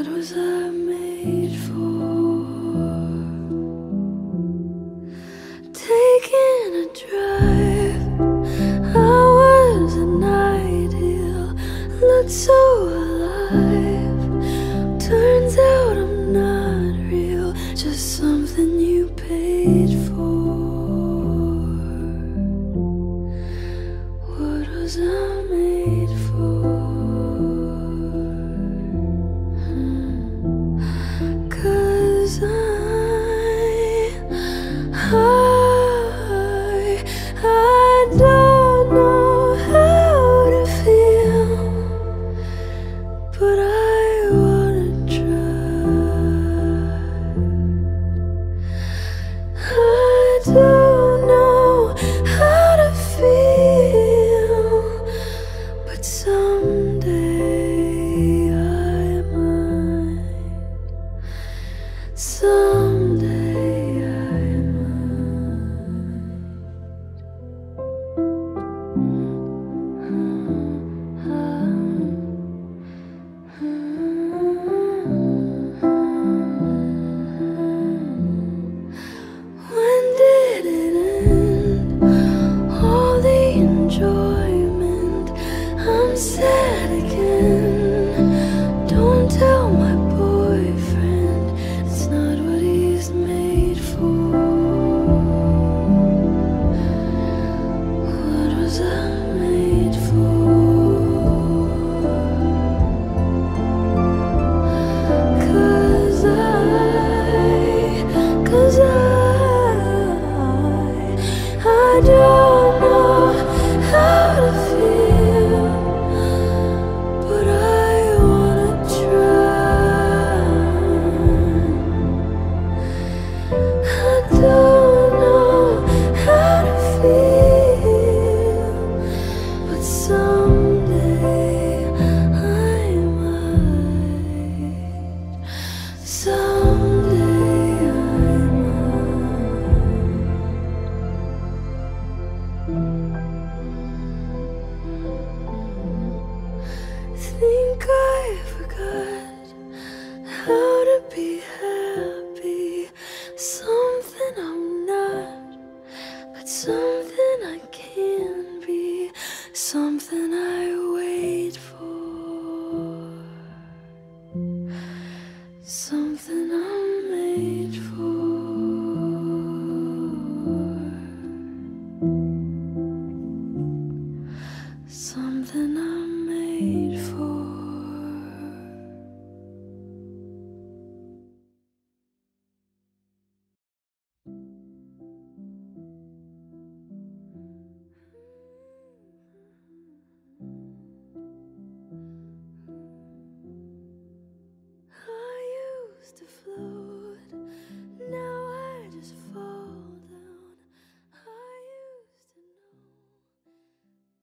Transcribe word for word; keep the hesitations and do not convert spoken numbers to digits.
What was I made for? Taking a drive, I was an ideal, looked so alive. Turns out I'm not real, just something you paid for. What was I made for? Cause I, I, I don't know how to feel, but I wanna try. I don't know how to feel, but someday I might. Someday I When did it end? All the enjoyment. I'm sad again. Don't tell my boyfriend, it's not what he's made for. What was I made for? Cause I, cause I, I don't know how to feel, but I wanna try. I don't know how to feel, but someday I might. Someday I might. Think I forgot how to be happy. Something I'm not, but something I can be. Something I wait for. Something I'm made for. Something I'm made for.